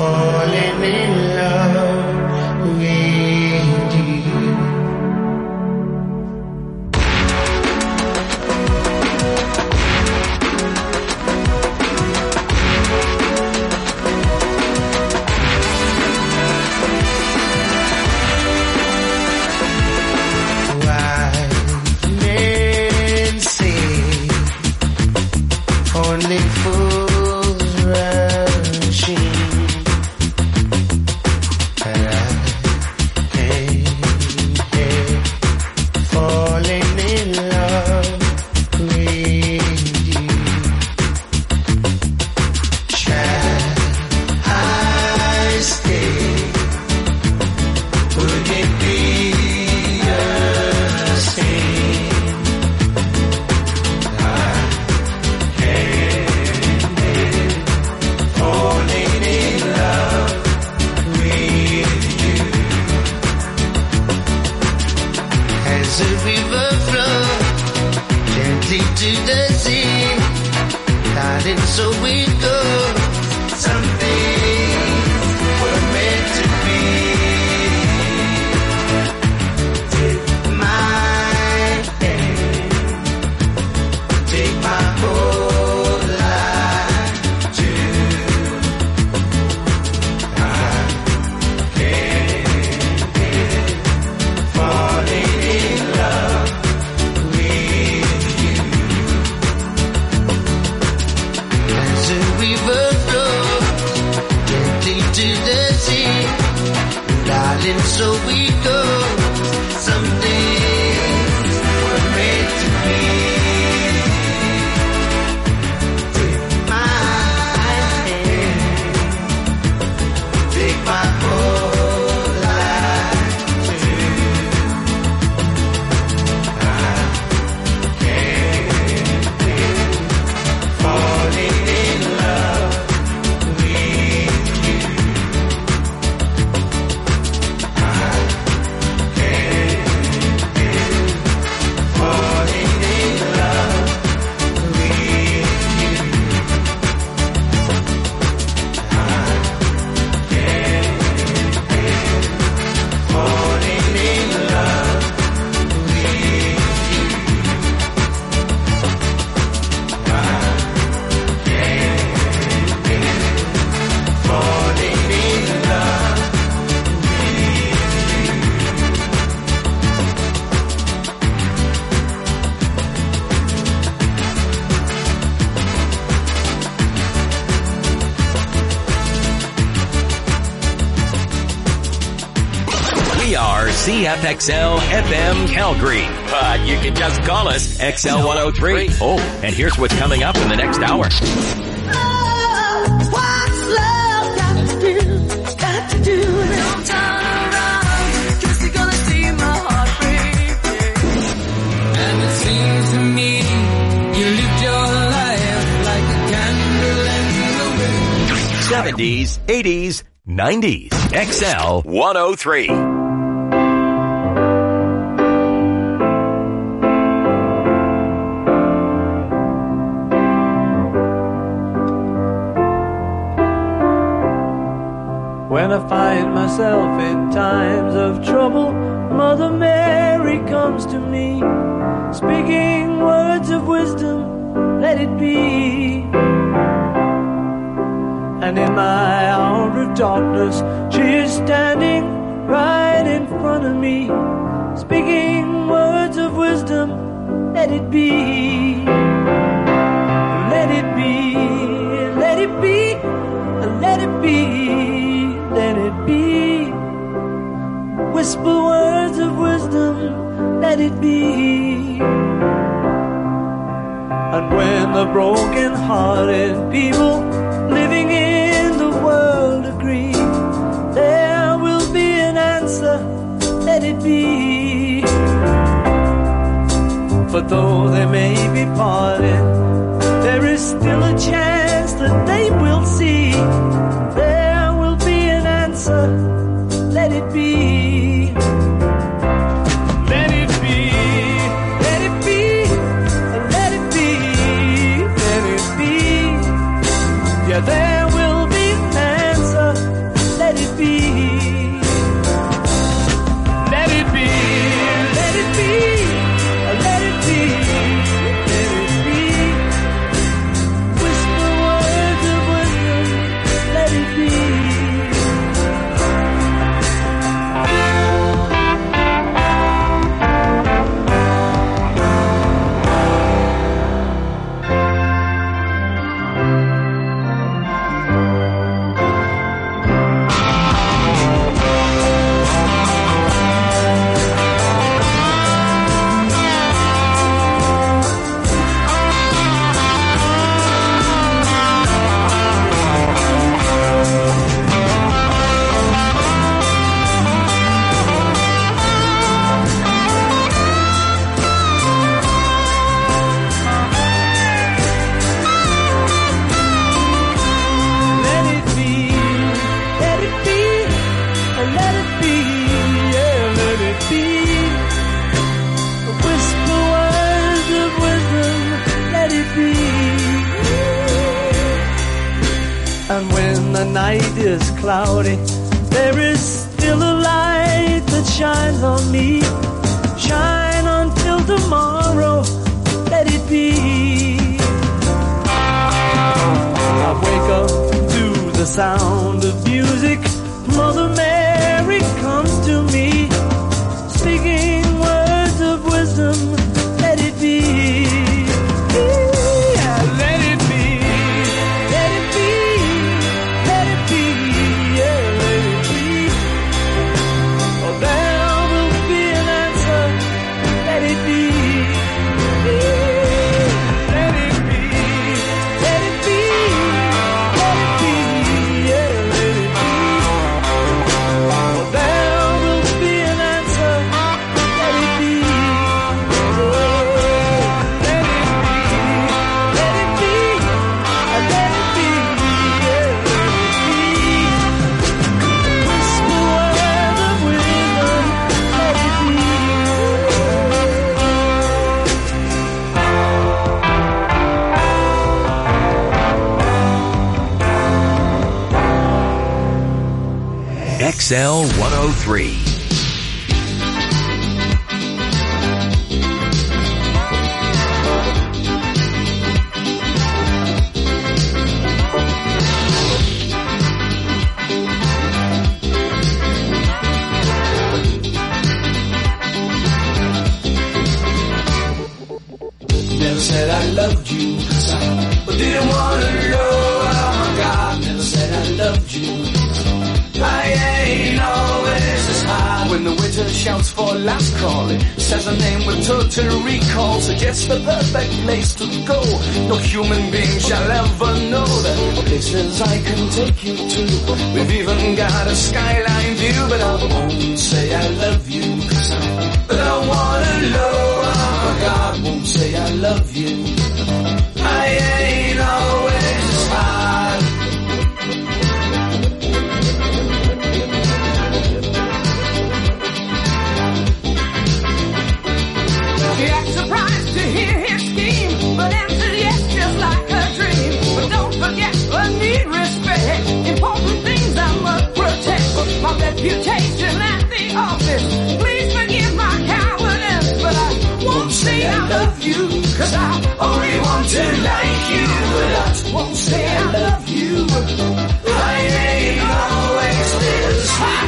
falling in love with you. Only fools rushing, and I can't falling in love with you. Shall I stay? Would it be a sin? As a river flows gently to the sea, darling, so we go. Some things were meant to be. Take my hand, take my whole life too. I can't falling in love with you. As a river flows gently to the sea, darling, so we go. Some things were meant to be. Take my hand, take my whole life too. Falling in love with you. Falling in love with you. Falling in love with you. Falling in love We are CFXL FM Calgary, but you can just call us XL 103. Oh, and here's what's coming up in the next hour. What's love got to do? Got to do? Don't turn around, 'cause you're gonna see my heart break. And it seems to me you lived your life like a candle in the wind. 70s, 80s, 90s. XL 103. When I find myself in times of trouble, Mother Mary comes to me, speaking words of wisdom, let it be. And in my hour of darkness, she is standing right in front of me, speaking words of wisdom, let it be. Let it be, let it be, let it be, let it be. Whisper words of wisdom, let it be. And when the broken-hearted people living in the world agree, there will be an answer, let it be. But though they may be parted, there is still a chance that they will see. There will be an answer, let it be. Let it be, let it be, let it be, let it be. Yeah, there will be an answer, night is cloudy, there is still a light that shines on me. Shine until tomorrow, let it be. I wake up to the sound of music. Mother Mary comes to me, speaking words of wisdom, let it be. Yeah, let it be. Let it be. Let it be. Yeah, let it be. Oh, there will be an answer. Let it be. Yeah, let it be. Let it be. Let it be. Yeah, let it be. Oh, there will be an answer. Let it be. XL 103. Never said I loved you, 'cause I didn't want to know. Oh my God, never said I loved you. I ain't always as high. When the waiter shouts for last call, it says a name with total recall, suggests the perfect place to go. No human being shall ever know the places I can take you to. We've even got a skyline view, but I won't say I love you, 'cause I don't wanna know. Oh my God, won't say I love you. I ain't always as high. He acts surprised to hear his scheme, but answered yes just like a dream. But don't forget, I need respect. Important things I must protect. My reputation at the office. Please forgive my cowardice, but I won't say I love you, 'cause I only want to like you. But I won't say I love you. I ain't always this hot.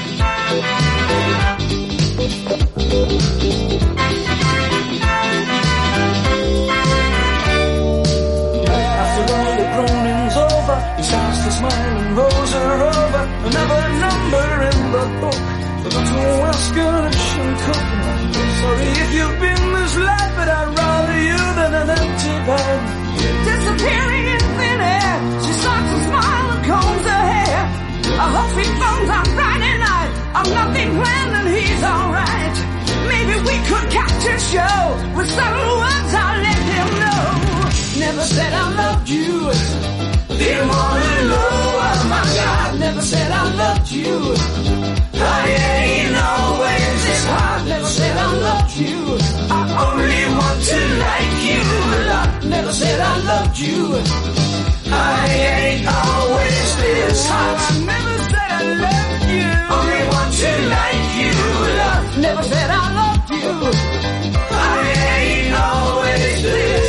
After all the groaning's over, he starts to smile and rolls her over. Another number in the book. Forgot to ask her if she'll cook. Sorry if you've been misled, but I'd rather you than an empty bed. Disappearing in thin air, she starts to smile and combs her hair. I hope he phones on Friday night. I've nothing planned and he's alright. Maybe we could catch a show with subtle words I'll let him know. Never said I loved you, didn't wanna know. Oh my God, never said I loved you. I ain't always this hard. Never said I loved you. I only want to like you a lot. Never said I loved you. I ain't always this hot. I never said I loved you. Only want to like you a lot. Never said I loved you. I ain't always this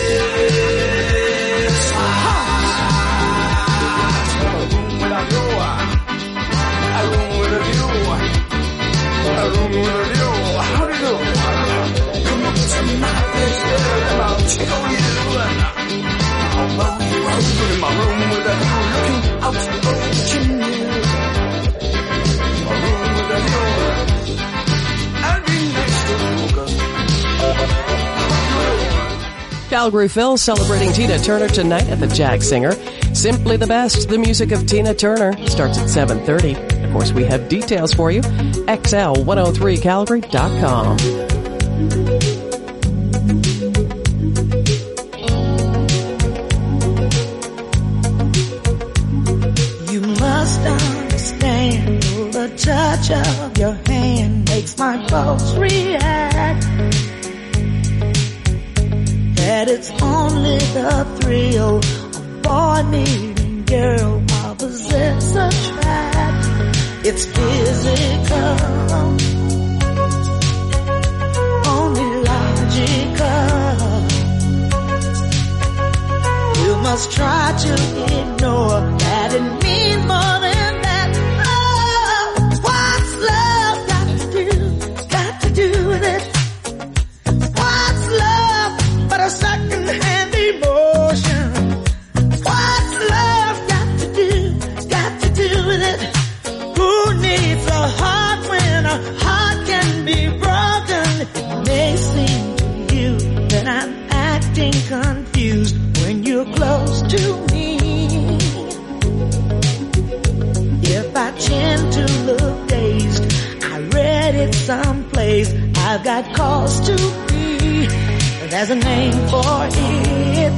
hot. A room without you. A room with a view. A room with a view. How do you do? Come up to my place and I'll tickle you. I'll blow you out in my room with a view, looking out over the chimney. A room with a view. I'll be next to you, 'cause Calgary Phil celebrating Tina Turner tonight at the Jack Singer. Simply the best, the music of Tina Turner, starts at 7:30. Of course, we have details for you. XL103Calgary.com. You must understand the touch of your hand makes my pulse react. That it's only the thrill of boy meeting girl while the possess a trap. It's physical, only logical. You must try to ignore that it means more than that. Oh, what's love got to do with it? What's love but a second-hand emotion? What's love got to do with it? Who needs a heart when a heart can be broken? It may seem to you that I'm acting confused when you're close to me. If I tend to look dazed, I read it someplace. I've got cause to be. There's a name for it.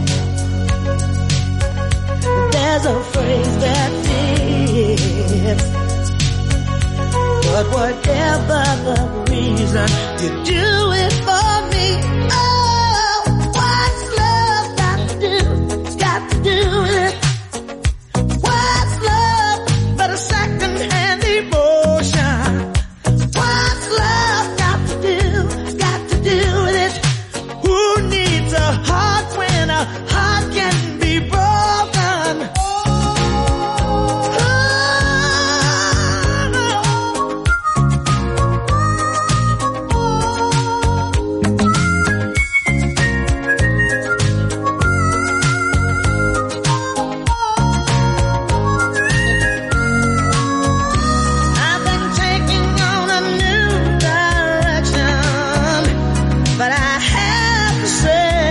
There's a phrase that fits. But whatever the reason, you do it for me. Oh, what's love got to do with it? What's love but a second-hand emotion? What's love got to do with it? Who needs a heart when a heart can be broken? I've been taking on a new direction, but I have to say,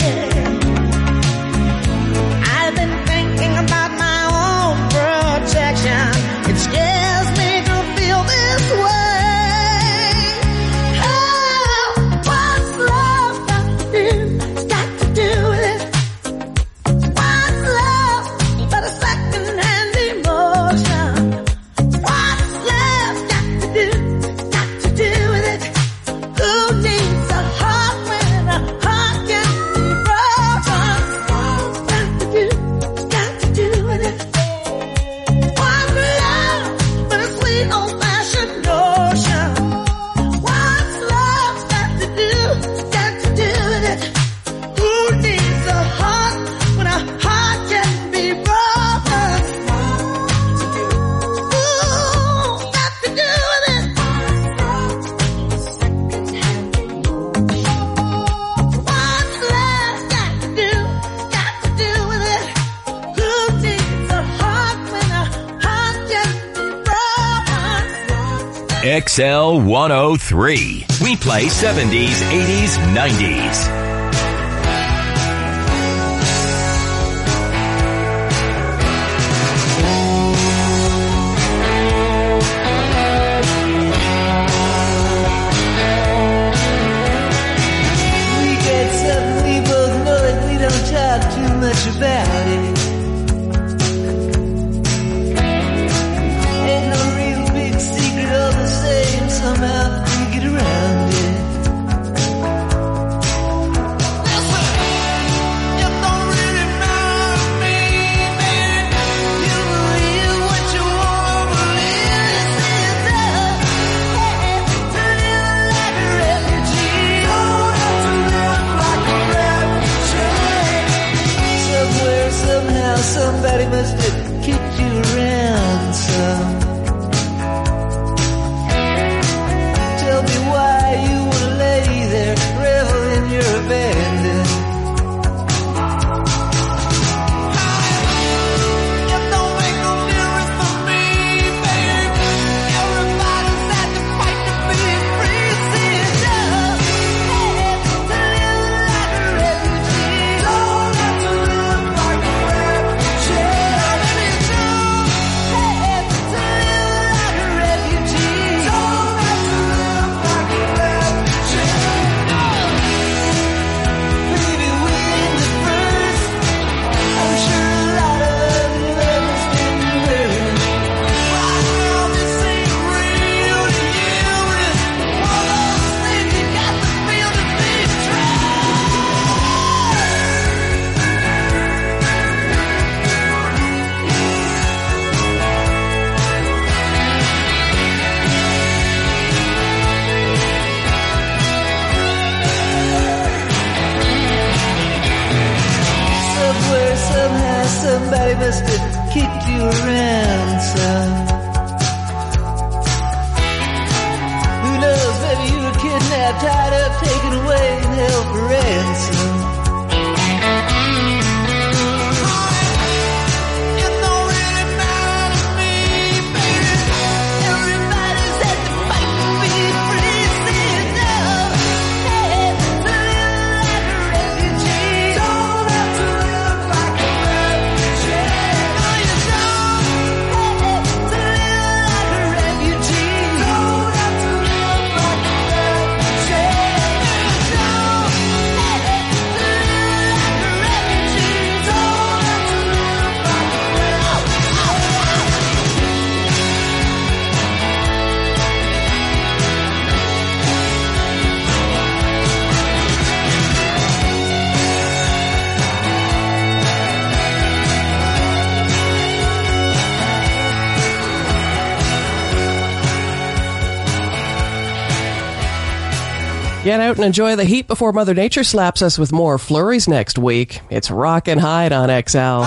I've been thinking about my own protection. It scares me to feel this way. Oh, what's love got to do with it? What's love but a second-hand emotion? What's love got to do with it? Who needs a heart when a heart can be broken? Got to do with it. What's love but a sweet old-fashioned notion? What's love got to do with it? Who needs a heart when a heart can be broken? Ooh, got to do with it. What's love got to do with it? Who needs a heart when a heart can be broken? XL 103. We play 70s, 80s, 90s. We get something we both know that we don't talk too much about it. Ain't no real big secret, all the same, somehow we get around it. You don't really know me, baby. You believe what you want to believe. It's up. Hey, to live like a refugee. Don't have to live like a refugee. Somewhere, somehow, somebody must have kicked you around some. Tell me why you wanna lay there, revel in your abandon. It don't make no difference for me, baby. Everybody's had to fight to be free. See it does. Hey, to live like a refugee. Don't have to live like a refugee. Hey, to live kicked you a ransom. Who knows, maybe you were kidnapped, tied up, taken away, and held for ransom. Get out and enjoy the heat before Mother Nature slaps us with more flurries next week. It's Rock and Hide on XL.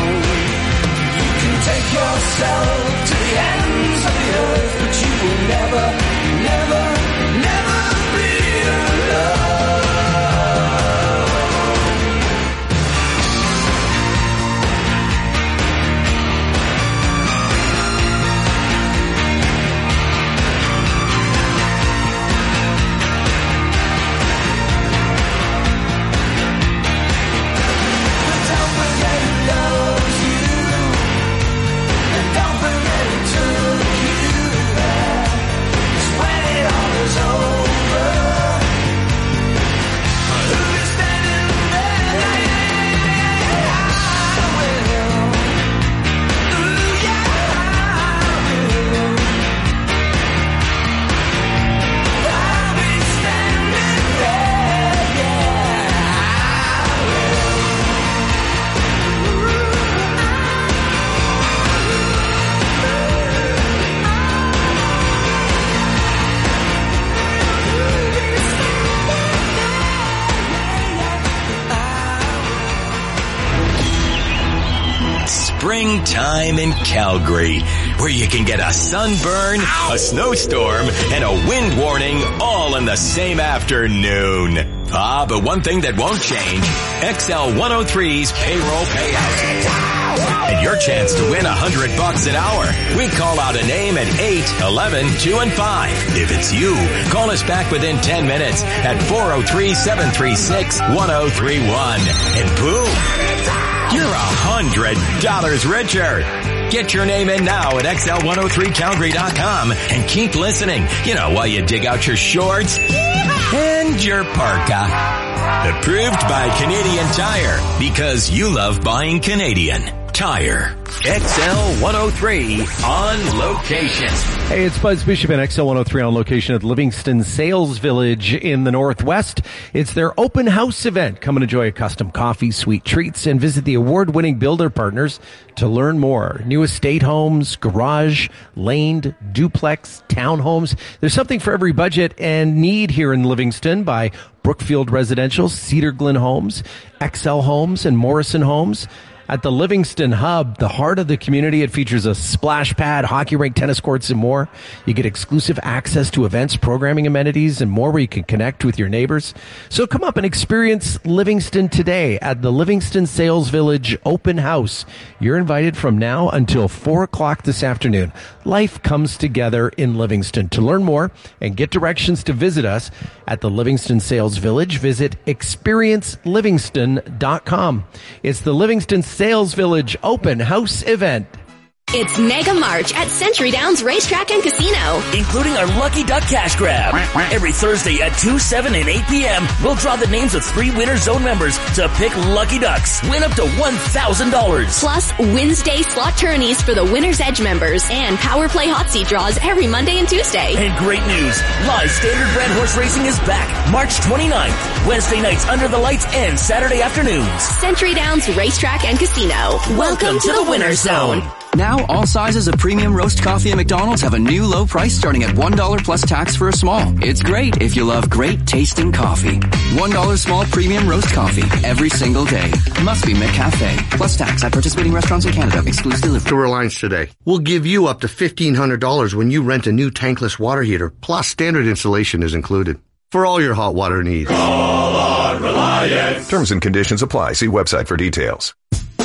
Yourself to the ends of the earth, but you will never springtime in Calgary, where you can get a sunburn, a snowstorm, and a wind warning all in the same afternoon. But one thing that won't change, XL 103's payroll payout. And your chance to win $100 an hour. We call out a name at 8, 11, 2, and 5. If it's you, call us back within 10 minutes at 403-736-1031. And boom, you're $100 richer. Get your name in now at XL103Calgary.com and keep listening, while you dig out your shorts and your parka. Approved by Canadian Tire, because you love buying Canadian Tire. XL 103 on location. Hey, it's Buzz Bishop and XL 103 on location at Livingston Sales Village in the Northwest. It's their open house event. Come and enjoy a custom coffee, sweet treats, and visit the award-winning builder partners to learn more. New estate homes, garage, laned, duplex, townhomes. There's something for every budget and need here in Livingston by Brookfield Residential, Cedar Glen Homes, XL Homes, and Morrison Homes. At the Livingston Hub, the heart of the community, it features a splash pad, hockey rink, tennis courts, and more. You get exclusive access to events, programming amenities, and more where you can connect with your neighbors. So come up and experience Livingston today at the Livingston Sales Village Open House. You're invited from now until 4 o'clock this afternoon. Life comes together in Livingston. To learn more and get directions to visit us at the Livingston Sales Village, visit experiencelivingston.com. It's the Livingston Sales Village Open House event. It's Mega March at Century Downs Racetrack and Casino, including our Lucky Duck Cash Grab. Every Thursday at 2, 7, and 8 p.m., we'll draw the names of 3 Winter Zone members to pick Lucky Ducks. Win up to $1,000. Plus, Wednesday slot tourneys for the Winner's Edge members and Power Play Hot Seat draws every Monday and Tuesday. And great news, live standardbred horse racing is back March 29th, Wednesday nights under the lights and Saturday afternoons. Century Downs Racetrack and Casino. Welcome to the Winner's Zone. Now, all sizes of premium roast coffee at McDonald's have a new low price starting at $1 plus tax for a small. It's great if you love great tasting coffee. $1 small premium roast coffee every single day. Must be McCafe. Plus tax at participating restaurants in Canada. Excludes delivery. To Reliance today. We'll give you up to $1,500 when you rent a new tankless water heater. Plus, standard installation is included. For all your hot water needs. Call on Reliance. Terms and conditions apply. See website for details.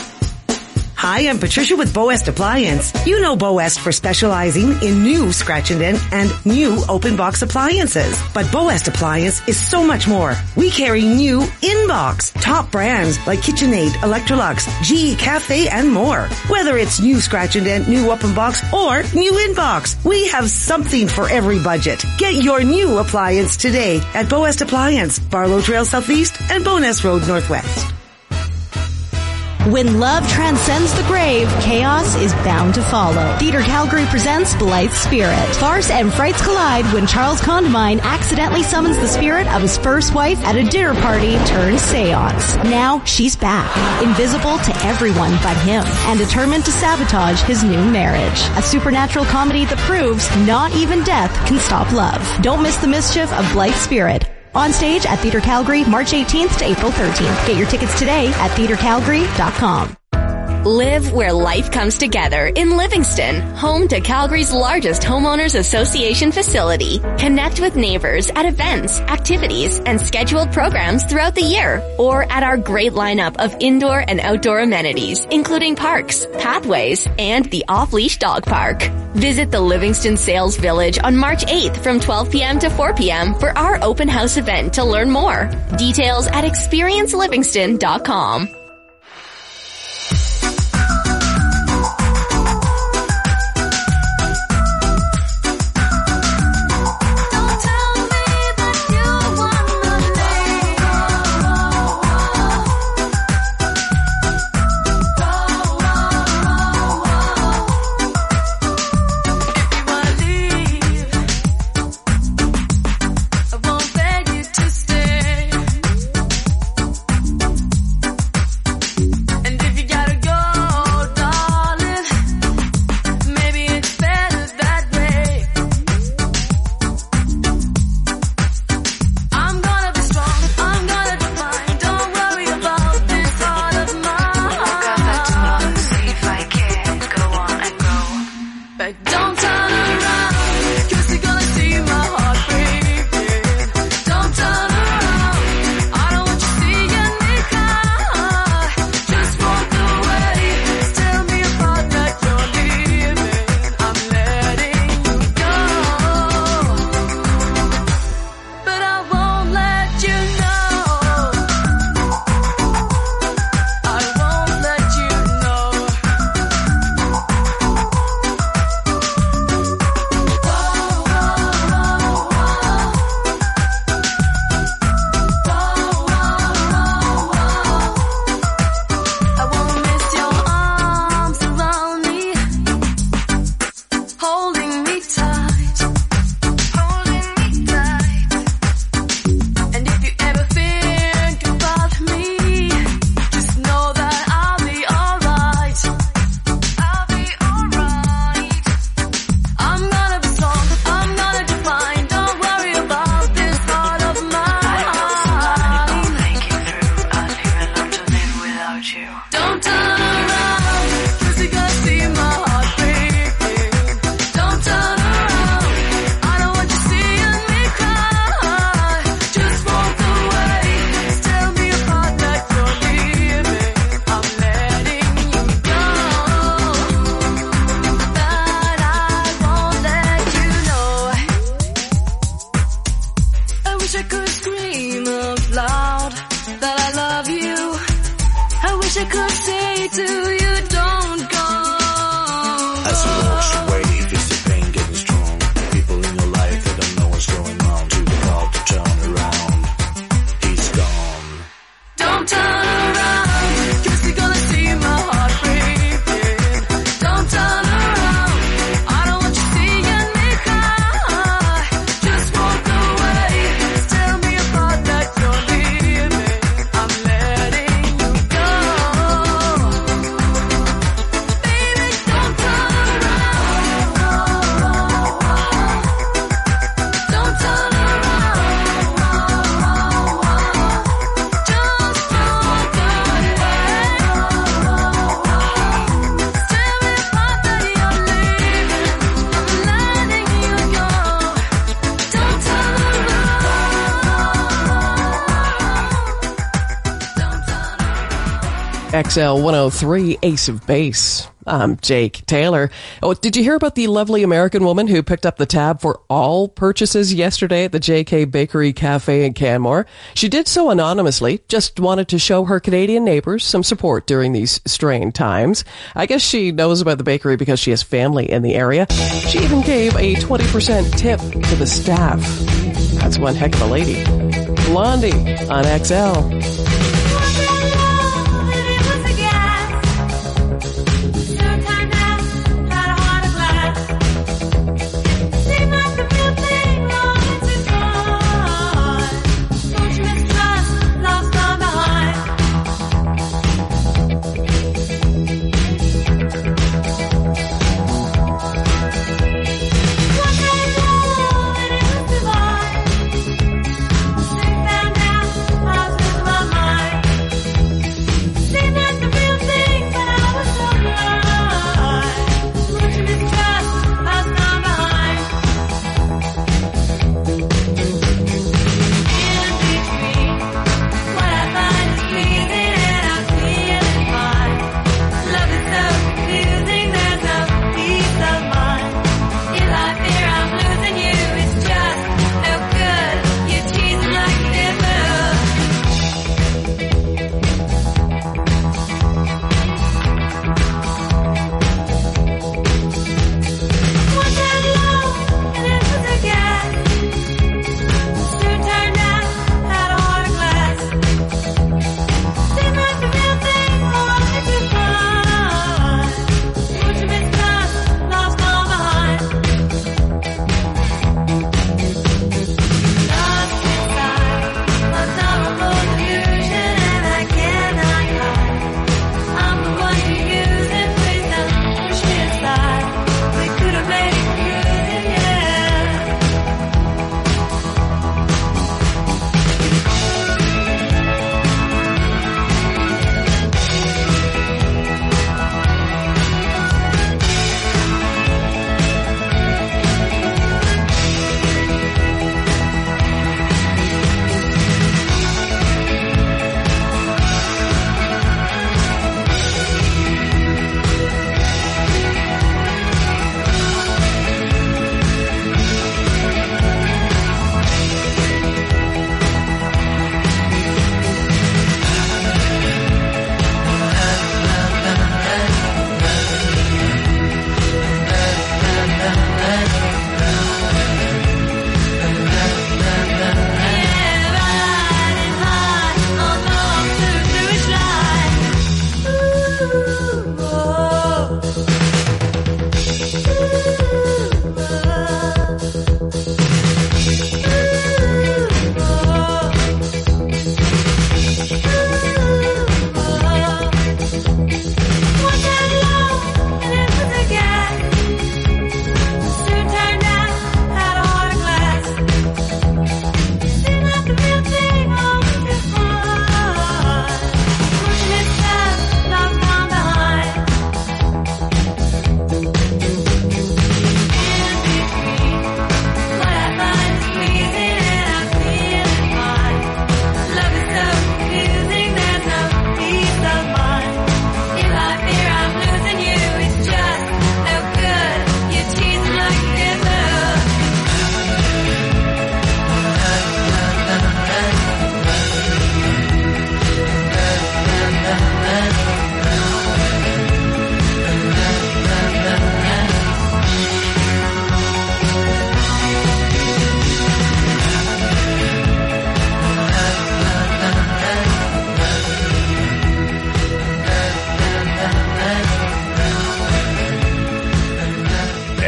Hi, I'm Patricia with Bow West Appliance. You know Bow West for specializing in new scratch and dent and new open box appliances. But Bow West Appliance is so much more. We carry new in-box, top brands like KitchenAid, Electrolux, GE Cafe, and more. Whether it's new scratch and dent, new open box, or new in-box, we have something for every budget. Get your new appliance today at Bow West Appliance, Barlow Trail Southeast and Bowness Road Northwest. When love transcends the grave, chaos is bound to follow. Theatre Calgary presents Blythe Spirit. Farce and frights collide when Charles Condamine accidentally summons the spirit of his first wife at a dinner party turned seance. Now she's back, invisible to everyone but him, and determined to sabotage his new marriage. A supernatural comedy that proves not even death can stop love. Don't miss the mischief of Blythe Spirit. On stage at Theatre Calgary, March 18th to April 13th. Get your tickets today at theatrecalgary.com. Live where life comes together in Livingston, home to Calgary's largest homeowners association facility. Connect with neighbors at events, activities, and scheduled programs throughout the year, or at our great lineup of indoor and outdoor amenities, including parks, pathways, and the off-leash dog park. Visit the Livingston Sales Village on March 8th from 12 p.m. to 4 p.m. for our open house event to learn more. Details at experiencelivingston.com. Don't turn around, 'cause you're gonna see my heart breaking. Don't turn around, I don't want you seeing me cry. Just walk away, tell me apart that you're leaving. I'm letting you go. Baby, don't turn around. Don't turn XL 103 Ace of Base. I'm Jake Taylor. Oh, did you hear about the lovely American woman who picked up the tab for all purchases yesterday at the JK Bakery Cafe in Canmore? She did so anonymously, just wanted to show her Canadian neighbors some support during these strained times. I guess she knows about the bakery because she has family in the area. She even gave a 20% tip to the staff. That's one heck of a lady. Blondie on XL. my mind.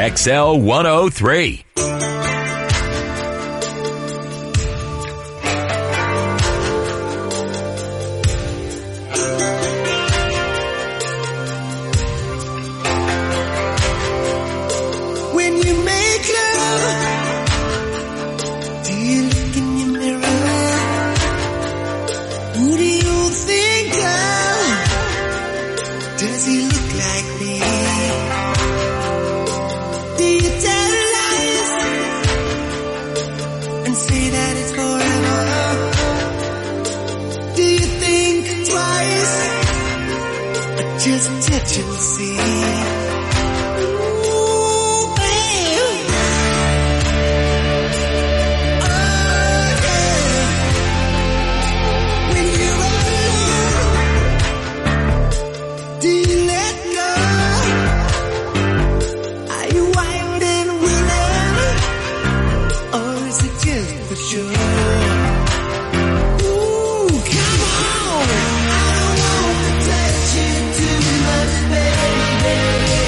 XL 103. When you make love, do you look in your mirror? Who do you think of? Does he look like me? Do you tell lies and say that it's forever? Do you think twice or just touch and see? Baby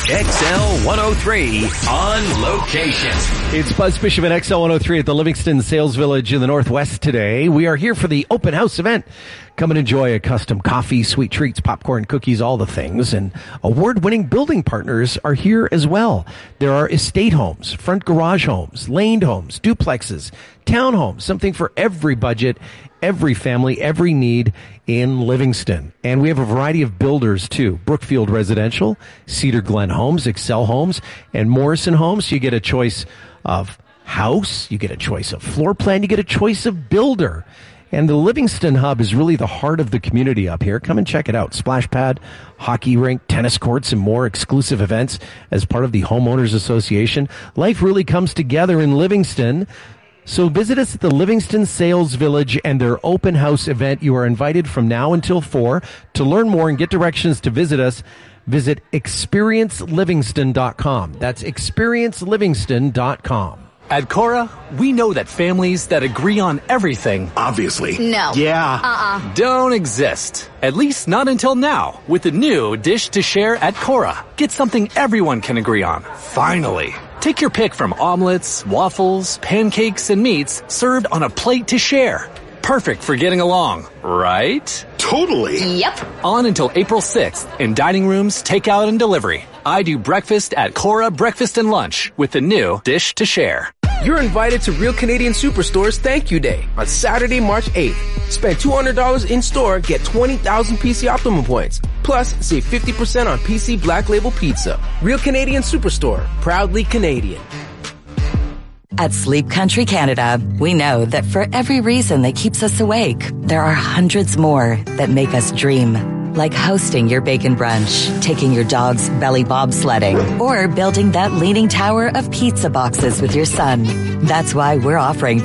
XL 103 on location. It's Buzz Bishop at XL 103 at the Livingston Sales Village in the Northwest today. We are here for the open house event. Come and enjoy a custom coffee, sweet treats, popcorn, cookies, all the things. And award-winning building partners are here as well. There are estate homes, front garage homes, laned homes, duplexes, townhomes, something for every budget, every family, every need in Livingston. And we have a variety of builders too. Brookfield Residential, Cedar Glen Homes, Excel Homes, and Morrison Homes. So you get a choice of house, you get a choice of floor plan, you get a choice of builder. And the Livingston Hub is really the heart of the community up here. Come and check it out. Splash pad, hockey rink, tennis courts, and more exclusive events as part of the Homeowners Association. Life really comes together in Livingston. So visit us at the Livingston Sales Village and their open house event. You are invited from now until 4. To learn more and get directions to visit us, visit experiencelivingston.com. That's experiencelivingston.com. At Cora, we know that families that agree on everything, obviously, No. yeah, don't exist. At least not until now, with the new Dish to Share at Cora. Get something everyone can agree on. Finally. Take your pick from omelets, waffles, pancakes, and meats served on a plate to share. Perfect for getting along, right? Totally. Yep. On until April 6th in dining rooms, takeout, and delivery. I do breakfast at Cora Breakfast and Lunch with the new Dish to Share. You're invited to Real Canadian Superstore's Thank You Day on Saturday, March 8th. Spend $200 in store, get 20,000 PC Optimum points. Plus, save 50% on PC Black Label Pizza. Real Canadian Superstore, proudly Canadian. At Sleep Country Canada, we know that for every reason that keeps us awake, there are hundreds more that make us dream. Like hosting your bacon brunch, taking your dog's belly bobsledding, or building that leaning tower of pizza boxes with your son. That's why we're offering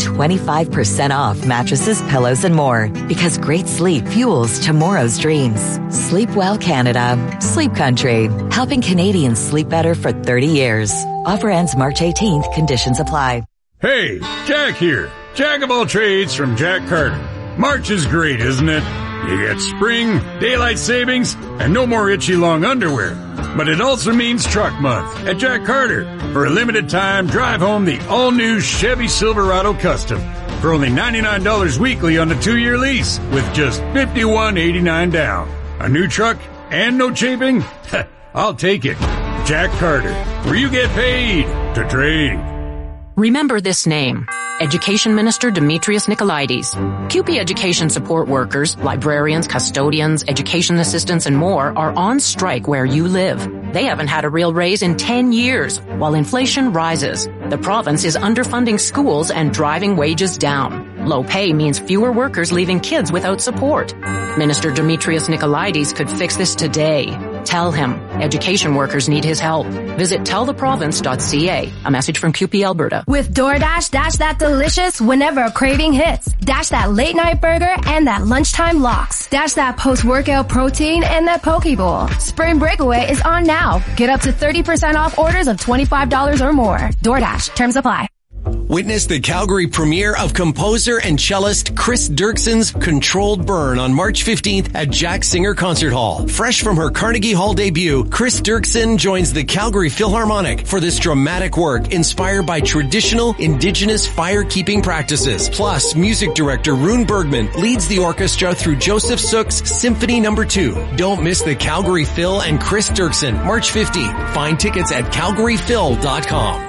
25% off mattresses, pillows, and more. Because great sleep fuels tomorrow's dreams. Sleep well, Canada. Sleep Country. Helping Canadians sleep better for 30 years. Offer ends March 18th. Conditions apply. Hey, Jack here. Jack of all trades from Jack Carter. March is great, isn't it? You get spring, daylight savings, and no more itchy long underwear. But it also means truck month at Jack Carter. For a limited time, drive home the all-new Chevy Silverado Custom for only $99 weekly on a 2-year lease with just $51.89 down. A new truck and no chafing? I'll take it. Jack Carter, where you get paid to trade. Remember this name. Education Minister Demetrius Nicolaides. CUPE education support workers, librarians, custodians, education assistants, and more are on strike where you live. They haven't had a real raise in 10 years, while inflation rises. The province is underfunding schools and driving wages down. Low pay means fewer workers leaving kids without support. Minister Demetrius Nicolaides could fix this today. Tell him. Education workers need his help. Visit telltheprovince.ca. A message from CUPE Alberta. With DoorDash, dash that delicious whenever a craving hits. Dash that late night burger and that lunchtime lox. Dash that post-workout protein and that poke bowl. Spring Breakaway is on now. Get up to 30% off orders of $25 or more. DoorDash. Terms apply. Witness the Calgary premiere of composer and cellist Chris Dirkson's Controlled Burn on March 15th at Jack Singer Concert Hall. Fresh from her Carnegie Hall debut, Chris Dirkson joins the Calgary Philharmonic for this dramatic work inspired by traditional Indigenous fire-keeping practices. Plus, music director Rune Bergman leads the orchestra through Joseph Sook's Symphony No. 2. Don't miss the Calgary Phil and Chris Dirkson, March 15th. Find tickets at calgaryphil.com.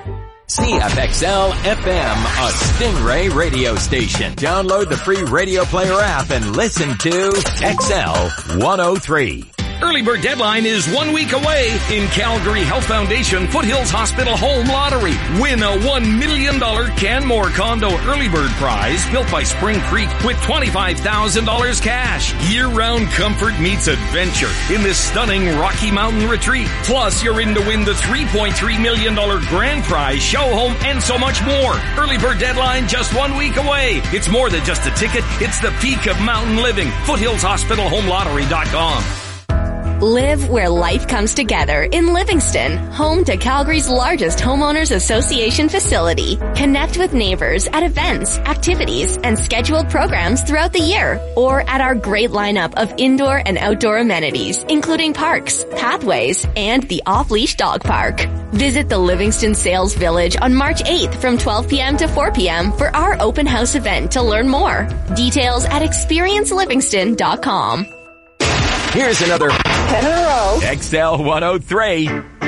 CFXL FM, a Stingray radio station. Download the free Radio Player app and listen to XL 103. Early bird deadline is 1 week away. In Calgary Health Foundation Foothills Hospital Home Lottery. Win a $1 million Canmore Condo Early Bird Prize built by Spring Creek with $25,000 cash. Year-round comfort meets adventure in this stunning Rocky Mountain retreat. Plus, you're in to win the $3.3 million grand prize, show home, and so much more. Early bird deadline just 1 week away. It's more than just a ticket. It's the peak of mountain living. FoothillsHospitalHomeLottery.com. Live where life comes together in Livingston, home to Calgary's largest homeowners association facility. Connect with neighbors at events, activities, and scheduled programs throughout the year, or at our great lineup of indoor and outdoor amenities, including parks, pathways, and the off-leash dog park. Visit the Livingston Sales Village on March 8th from 12 p.m. to 4 p.m. for our open house event to learn more. Details at experiencelivingston.com. Here's another 10 in a row. XL 103.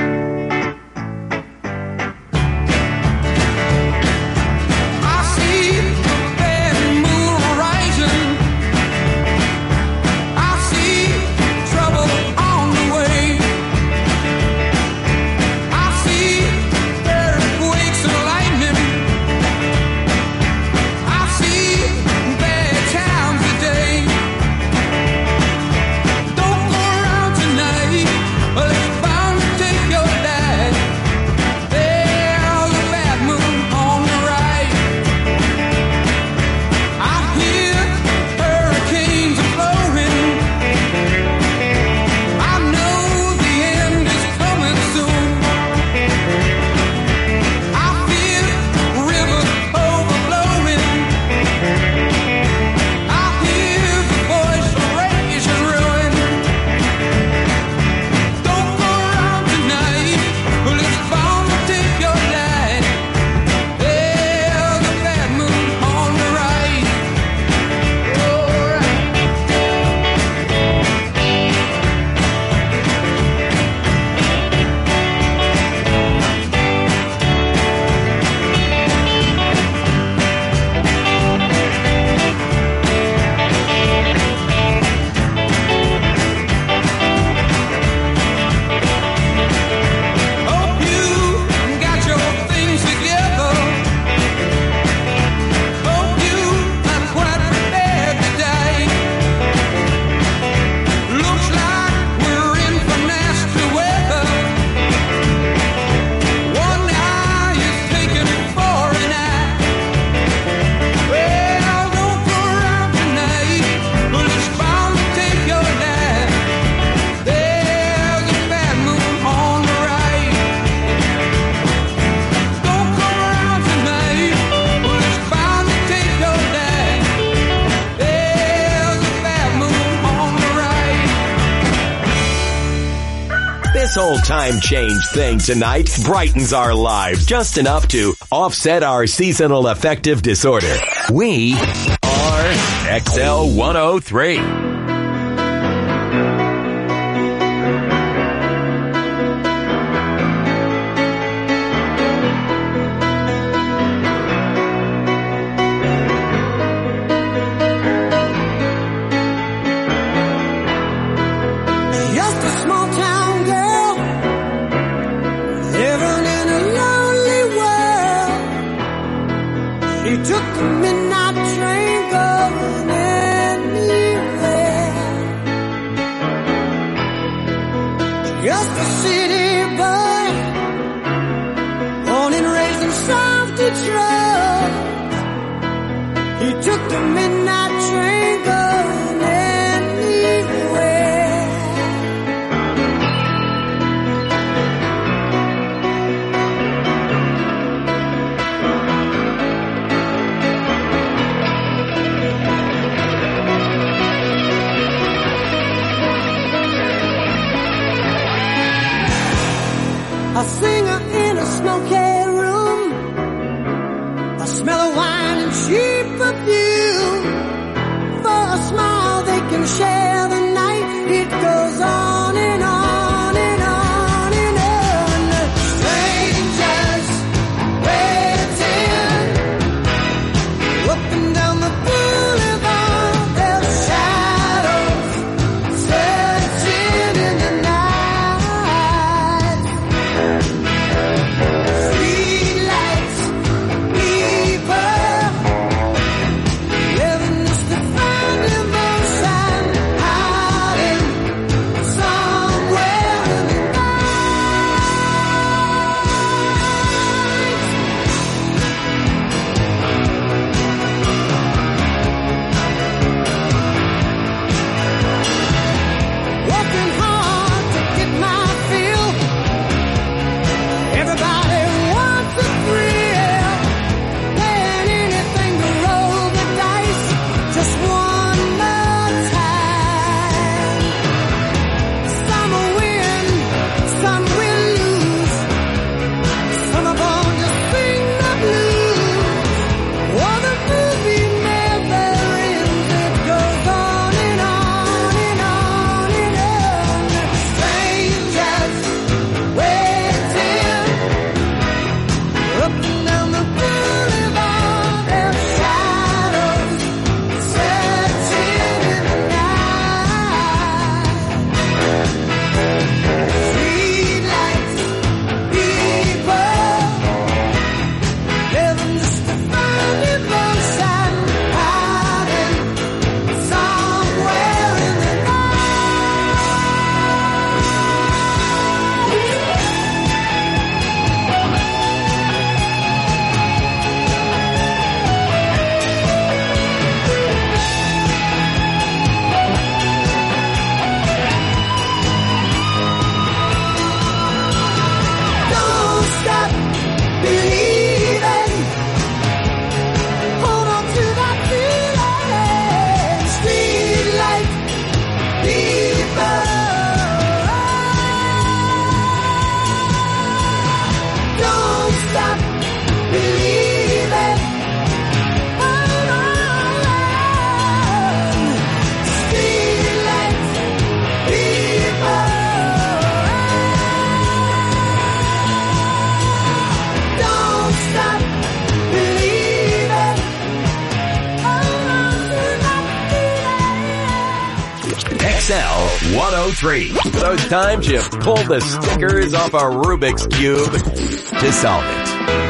This whole time change thing tonight brightens our lives just enough to offset our seasonal affective disorder. We are XL 103. A singer in a smoky room, a smell of wine and cheap perfume. For a smile they can share the night. It goes on and on and on and on. Strangers waiting up and down the boulevard. Their shadows searching in the night. Streetlights, people living just to find emotion. XL 103. Those times you pulled the stickers off a Rubik's Cube to solve it.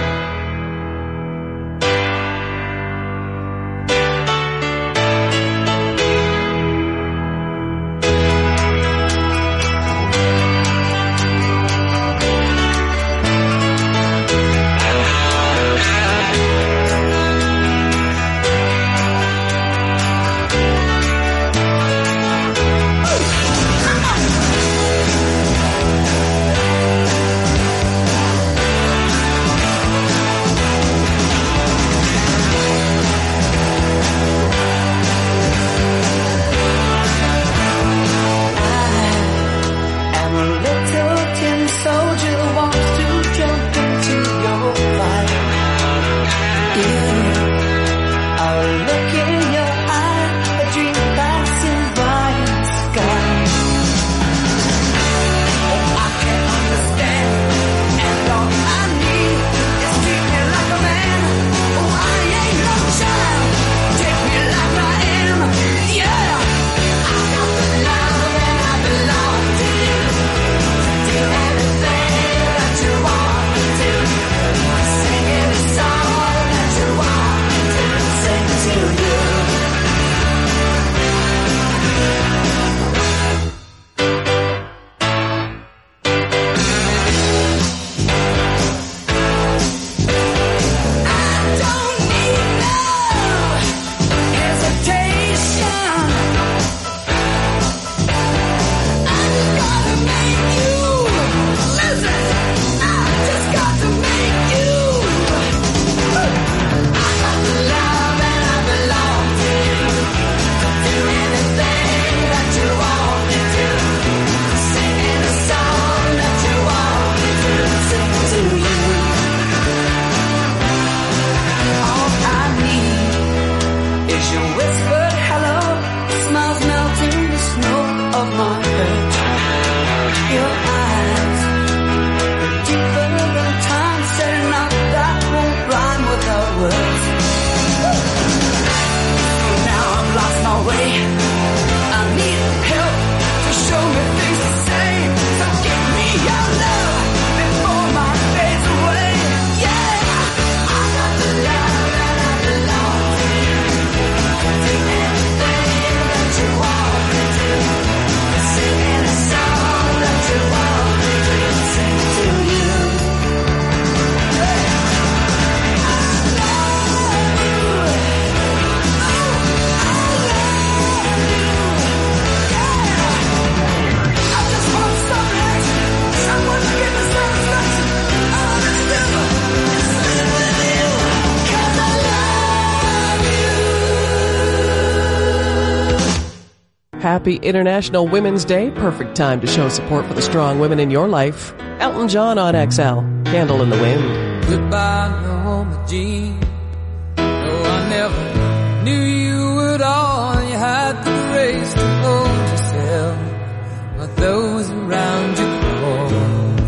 Happy International Women's Day. Perfect time to show support for the strong women in your life. Elton John on XL. Candle in the Wind. Goodbye, Norma Jean. No, I never knew you at all. You had the grace to hold yourself while those around you crawled.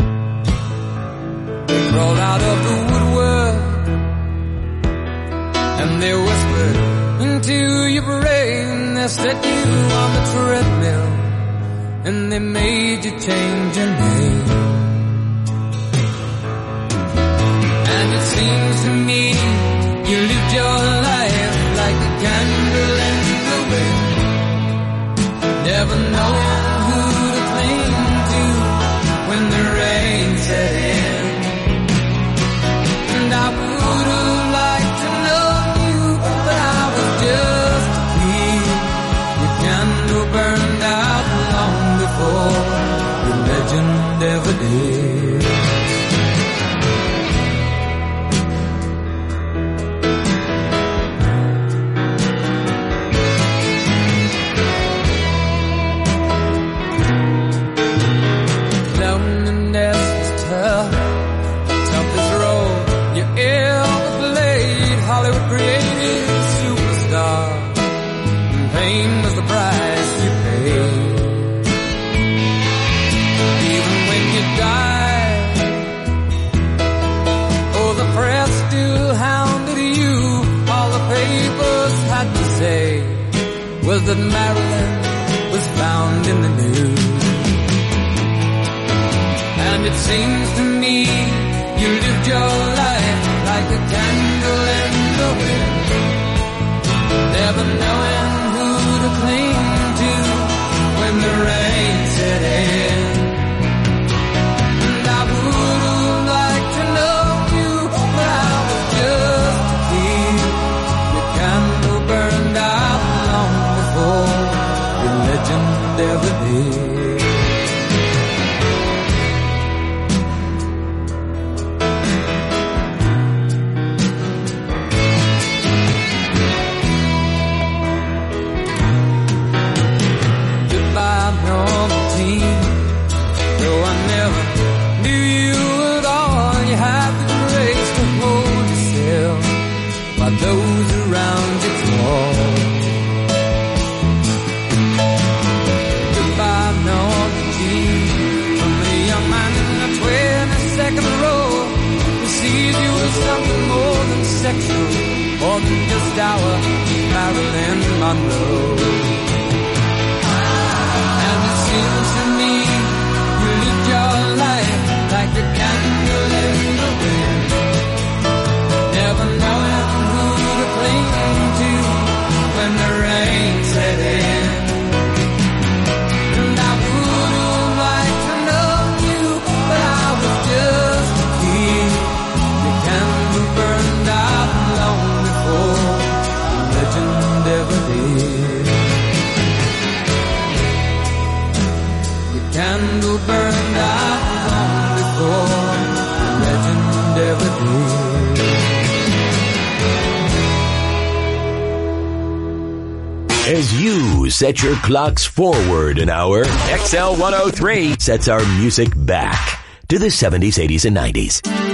They crawled out of the woodwork and they whispered into your brain. They set you on the treadmill and they made you change your name. And it seems to me you lived your life like a candle in the wind, never knowing who to cling to when the rain set in. And I would have liked to know you, but I was just a kid. Your candle burned out long before the legend ever did. in the news. And it seems to me you lived your life like a candle in the wind, never knowing who to cling to when the rain set in. And I would have liked to know you, but I was just a kid. Your candle burned out long before your legend ever did. Though I never knew you at all, you have the grace to hold yourself while those around you fall. Goodbye, Norma Jean, from a young man in the 22nd row, who sees you as something more than sexual, more than just our Marilyn Monroe. And it seems to me you lived your life like a candle in the wind, never knowing who to cling to when the rain set in. And I would have liked to know you, but I was just a kid. Your candle burned out long before the legend ever did. Candle burned out long before the legend ever did. As you set your clocks forward an hour, XL 103 sets our music back to the 70s, 80s, and 90s.